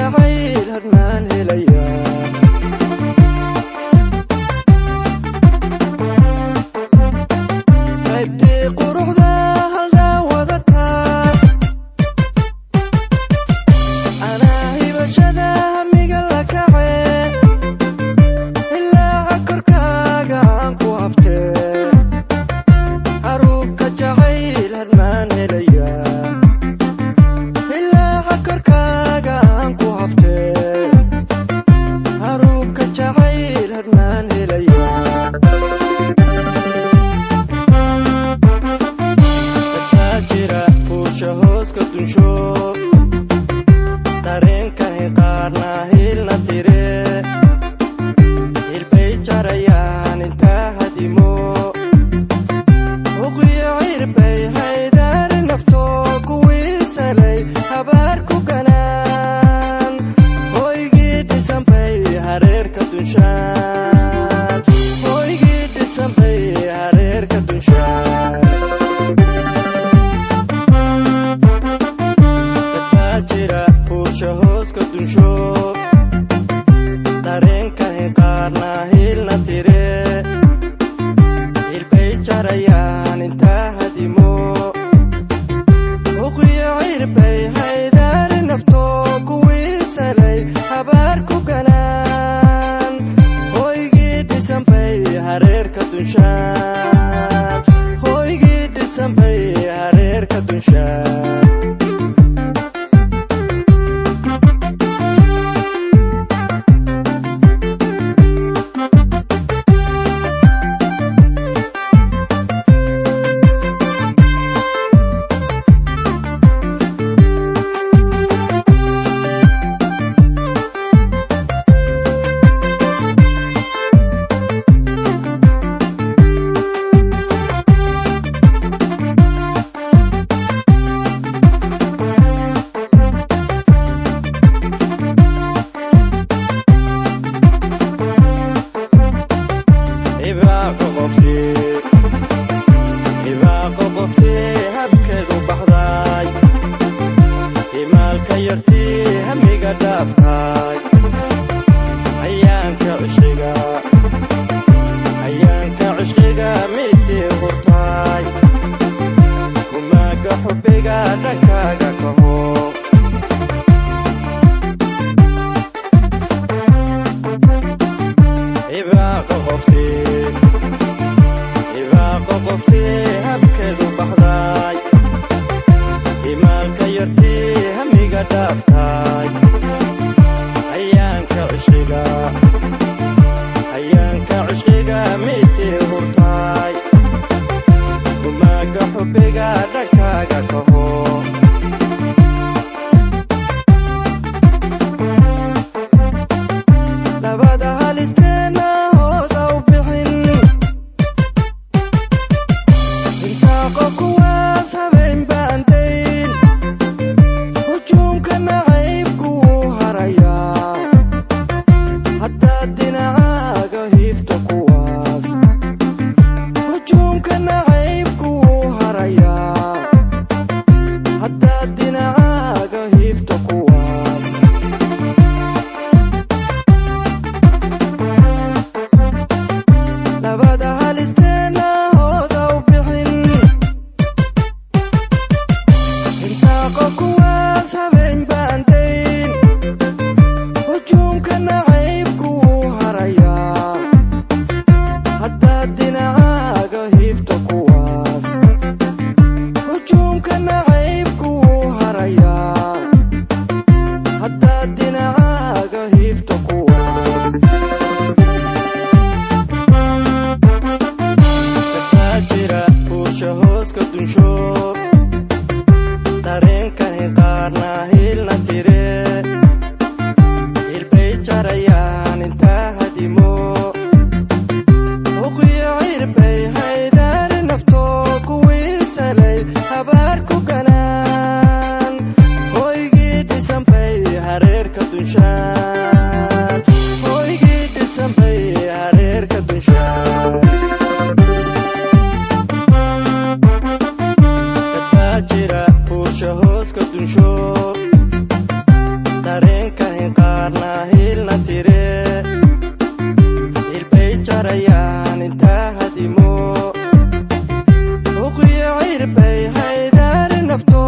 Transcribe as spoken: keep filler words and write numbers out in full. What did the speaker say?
jacayl hadmaan helaya qaybtii quruxda haldhaa wadataa anaa hibashada hamiga la kacee ilaa korkaaga aan ku haftee haruubka jacayl hadmaan helaya ilaa korkaaga aan ku haftee haruubka jacayl hadmaan helaya dadkaa jira kuusha hooska dunsho dareenka hinqaarna hilna tire hilbay jarayaan intaa hadimo uqiyo cirbay haydaari naftoo kuwii salay habaar ku ganaan hoygii dhisanbay hareerka dunshaan hoygii dhisanbay hareerka dunshaan dadbaa jira kuusha hooska dunsho dareenka hinqaarna hilna tire hilbay jarayaan intaa hadimo uqiyo cirbay haydaari naftoo kuwii salay habaar ku ganaan hoygii dhisanbay hareerka dunshaan hoygii dhisanbay hareerka dunshaan ibaaqo qoftee habkeedu baxday himaalka yartii hamiga dhaaftay ayaanka cishqiga ayaanka cishqiga midii hurtay humaaga xubbiga dhankaaga ka hoob ibaaqo qoftee ibaaqo qoftee habkeedu baxday himaalka yartii hamiga dhaaftay ayaanka cishqiga ayaanka cishqiga midii hurtay humaaga xubbiga dhankaaga ka hoob labada halisteena hooda u bixin intaaqo kuwaas habeen baandayn hujuumka nacaybku wuu harayaa haddaad dhinacaaga hiifta kuwaas hujuumka nacaybku wuu harayaa haddaad dhinacaaga hiifta kuwaas labada halisteena hooda u bixin intaaqo kuwaas habeen baandayn hujuumka nacaybku wuu harayaa haddaad dhinacaaga hiifta kuwaas hujuumka nacaybku wuu harayaa haddaad dhinacaaga hiifta kuwaas dadbaa jira kuusha hooska dunsho dareenka hinqaarna hilna tire hilbay jarayaan intaa hadimo uqiyo cirbay haydaari naftoo kuwii salay habaar ku ganaan hoygii dhisanbay hareerka dunshaan hoygii dhisanbay hareerka dunshaan dadbaa jira kuusha hooska dunsho aan intaa hadimo uqiyo cirbay haydaari nafto